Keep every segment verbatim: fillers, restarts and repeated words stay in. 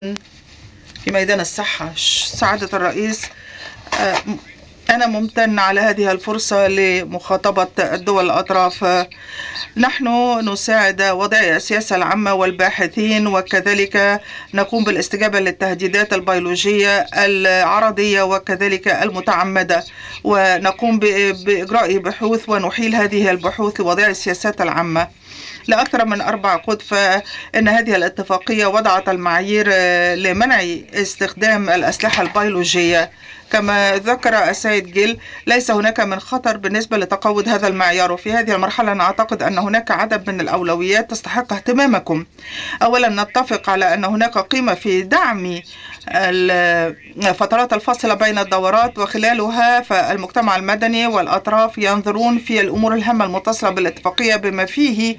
في ميدان الصحة. سعادة الرئيس، أنا ممتن على هذه الفرصة لمخاطبة الدول الأطراف. نحن نساعد وضعي السياسة العامة والباحثين، وكذلك نقوم بالاستجابة للتهديدات البيولوجية العرضية وكذلك المتعمدة، ونقوم بإجراء بحوث ونحيل هذه البحوث لوضع السياسات العامة لأكثر من أربع عقود. فإن هذه الاتفاقية وضعت المعايير لمنع استخدام الأسلحة البيولوجية. كما ذكر السيد جيل، ليس هناك من خطر بالنسبة لتقويض هذا المعيار، وفي هذه المرحلة نعتقد أن هناك عدد من الأولويات تستحق اهتمامكم. أولا، نتفق على أن هناك قيمة في دعم الفترات الفاصلة بين الدورات، وخلالها فالمجتمع المدني والأطراف ينظرون في الأمور الهامة المتصلة بالاتفاقية بما فيه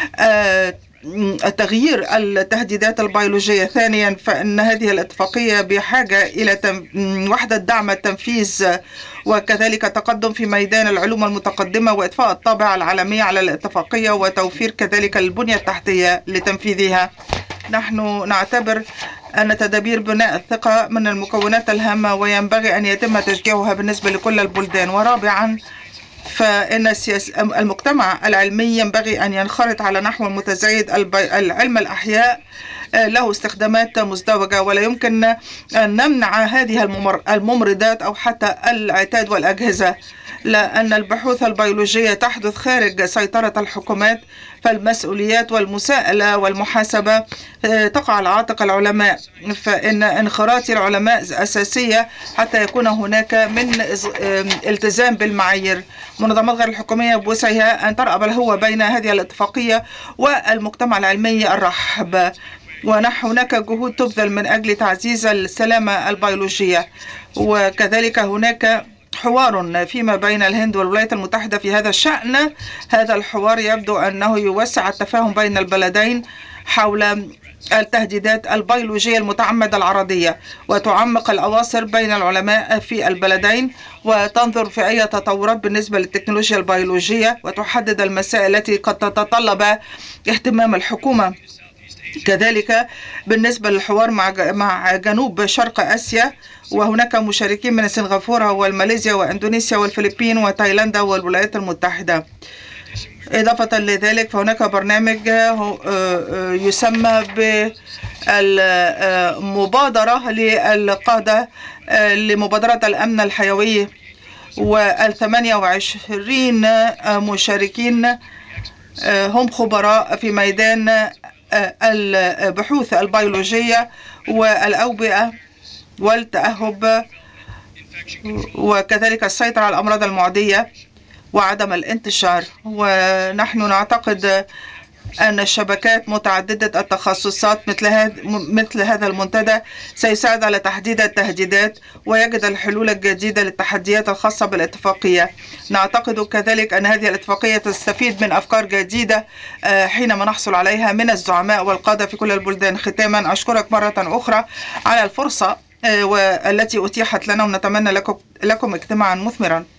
تغيير التهديدات البيولوجية. ثانيا، فإن هذه الاتفاقية بحاجة إلى وحدة دعم التنفيذ، وكذلك تقدم في ميدان العلوم المتقدمة وإضفاء الطابع العالمي على الاتفاقية، وتوفير كذلك البنية التحتية لتنفيذها. نحن نعتبر أن تدابير بناء الثقة من المكونات الهامة، وينبغي أن يتم تشجيعها بالنسبة لكل البلدان. ورابعا، فإن المجتمع العلمي ينبغي أن ينخرط على نحو متزايد. العلم الأحياء له استخدامات مزدوجة، ولا يمكن أن نمنع هذه الممرضات أو حتى العتاد والأجهزة، لأن البحوث البيولوجية تحدث خارج سيطرة الحكومات، فالمسؤوليات والمساءلة والمحاسبة تقع على عاتق العلماء. فإن انخراط العلماء أساسية حتى يكون هناك من التزام بالمعايير. منظمات غير الحكومية بوسعها أن ترأب الهوة بين هذه الاتفاقية والمجتمع العلمي الرحب، وهناك جهود تبذل من أجل تعزيز السلامة البيولوجية. وكذلك هناك حوار فيما بين الهند والولايات المتحدة في هذا الشأن. هذا الحوار يبدو أنه يوسع التفاهم بين البلدين حول التهديدات البيولوجية المتعمدة العرضية، وتعمق الأواصر بين العلماء في البلدين، وتنظر في أي تطورات بالنسبة للتكنولوجيا البيولوجية، وتحدد المسائل التي قد تتطلب اهتمام الحكومة. كذلك بالنسبة للحوار مع مع جنوب شرق آسيا، وهناك مشاركين من سنغافورة والماليزيا وإندونيسيا والفلبين وتايلاندا والولايات المتحدة. إضافة لذلك، فهناك برنامج يسمى بالمبادرة للقادة لمبادرة الأمن الحيوي، والثمانية وعشرين مشاركين هم خبراء في ميدان البحوث البيولوجية والأوبئة والتأهب، وكذلك السيطرة على الأمراض المعدية وعدم الانتشار. ونحن نعتقد أن الشبكات متعددة التخصصات مثل هذا مثل هذا المنتدى سيساعد على تحديد التهديدات ويجد الحلول الجديدة للتحديات الخاصة بالاتفاقية. نعتقد كذلك أن هذه الاتفاقية تستفيد من أفكار جديدة حينما نحصل عليها من الزعماء والقادة في كل البلدان. ختاما، أشكرك مرة أخرى على الفرصة والتي أتيحت لنا، ونتمنى لكم لكم اجتماعا مثمرا.